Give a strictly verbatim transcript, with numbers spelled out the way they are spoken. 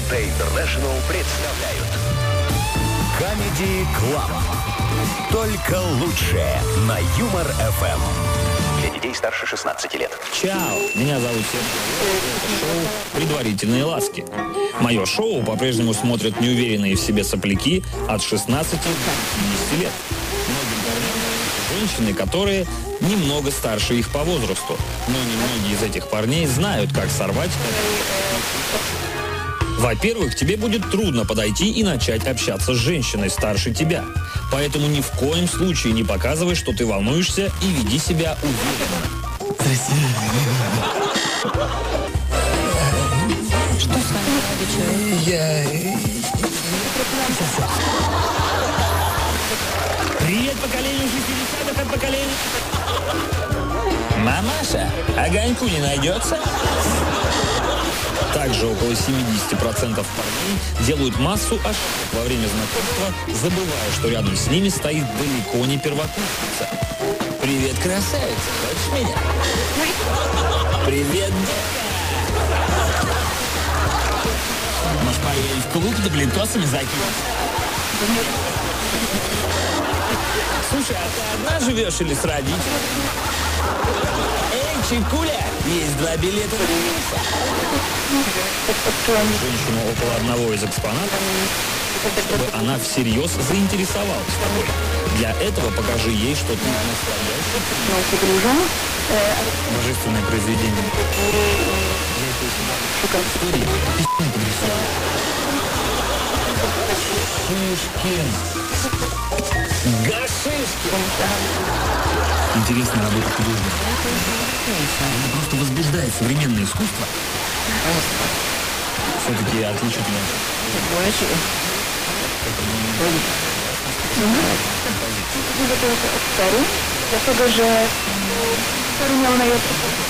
ТНТ Интернешнл представляют Comedy Club. Только лучшее на Юмор эф эм. Для детей старше шестнадцати лет. Чао, меня зовут Сергей. Это шоу «Предварительные ласки». Мое шоу по-прежнему смотрят неуверенные в себе сопляки от шестнадцати до пятидесяти лет. Многим парням женщины, которые немного старше их по возрасту. Но немногие из этих парней знают, как сорвать. Во-первых, тебе будет трудно подойти и начать общаться с женщиной старше тебя. Поэтому ни в коем случае не показывай, что ты волнуешься, и веди себя уверенно. Что с вами, молодой человек? Я... Привет поколению шестидесятых от поколения. Мамаша, огоньку не найдется? Также около семьдесят процентов парней делают массу ошибок во время знакомства, забывая, что рядом с ними стоит далеко не первокурсница. Привет, красавица, хочешь меня? Привет, детка. Может, поедем в клуб, да блинтосами закинуть? Слушай, а ты одна живешь или с родителями? Эй, Чикуля, есть два билета на рейс. Женщину около одного из экспонатов, чтобы она всерьез заинтересовалась тобой. Для этого покажи ей, что ты настоящий. Божественное произведение. Истории пи***н подрисовал. Шишкин. Гашишкин. Интересная работа художника. Она просто возбуждает современное искусство. Все-таки отличительно. Dlatego, że spełniał najlepsze